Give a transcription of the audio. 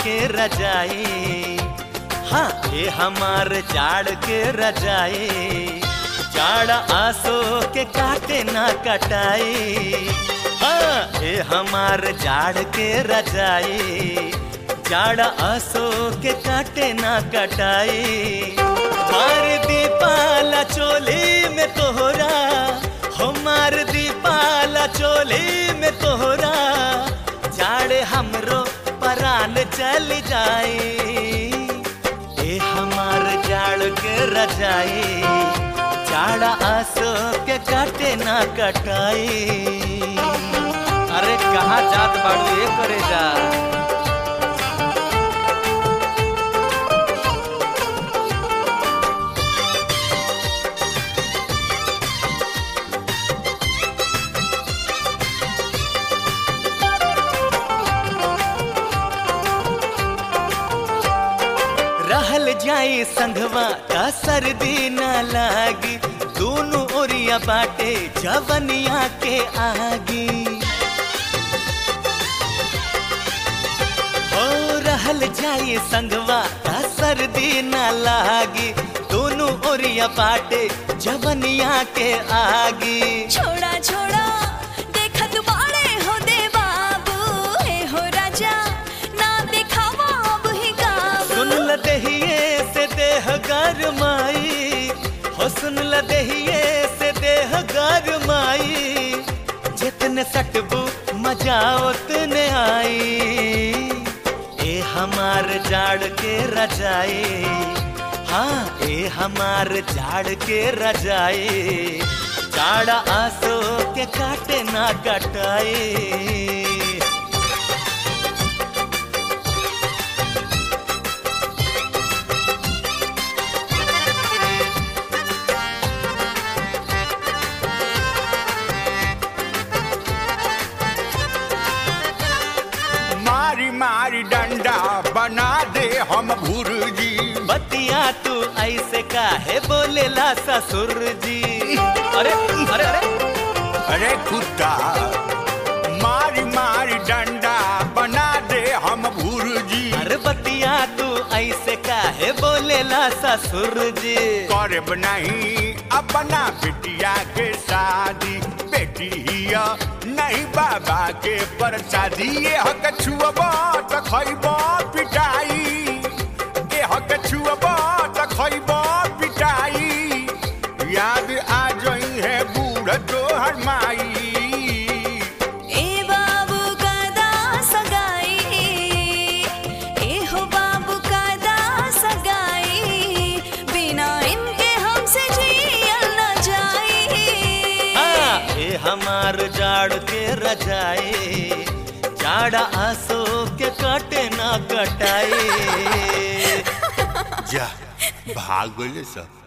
के रजाई। हाँ ये हमार जाड़ के रजाई, जाड़ आंसू के काटे ना कटाई। हाँ ये हमार जाड़ के रजाई, जाड़ आंसू के काटे ना कटाई। मार दी पाला चोली में तोहरा, हो मार दी पाला चोली में तोहरा, जाड़े हमरो परान चल जाए। ए हमार जाड़ के रजाई, जाड़ा आंसू के काटे ना कटाई। अरे कहाँ जात बाड़ू ये करे जा। रहल जाई संघवा का सर्दी न लागी, दोनों ओरिया बाटे जवनिया के आगी। ओ रहल जाई संघवा का सर्दी न लागी, दोनों ओरिया बाटे जवनिया के आगी। छोड़ा छोड़ा देखत बाड़े हो दे बाबू, हे हो राजा ना दिखावा अब ही काबू। सुन ल दहिए से देह गरमाई, हो सुन ल दहिए से देह गरमाई, जितने सटबू मजा उतने आई। ए हमार जाड़ के रजाई, हाँ ए हमार जाड़ के रजाई, जाड़ आंसू के काटे ना कटाई। मारी मारी डंडा बना दे हम भुर्जी। बतिया तू ऐसे काहे बोलेला ससुर जी। अरे अरे अरे अरे कुत्ता, मारी मारी डंडा बना दे हम भुर्जी। अरे बतिया तू ऐसे काहे बोलेला ससुर जी। करब नहीं अपना बिटिया के शादी, बेटिया नहीं बाबा के परसादी। ये हक छुअबा त खइबा पिटाई, ये हक छुअबा त खइबा पिटाई। याद आ जई है बूढ़ तोहर माई। ए बाबू का दा सगाई, ए हो बाबू का दा सगाई, बिना इनके हमसे जियल न जाई। हाँ ये हमार जाड़ के रजाई, जाड़ा आंसू के काटे ना कटाई। जा भाग गइले सब।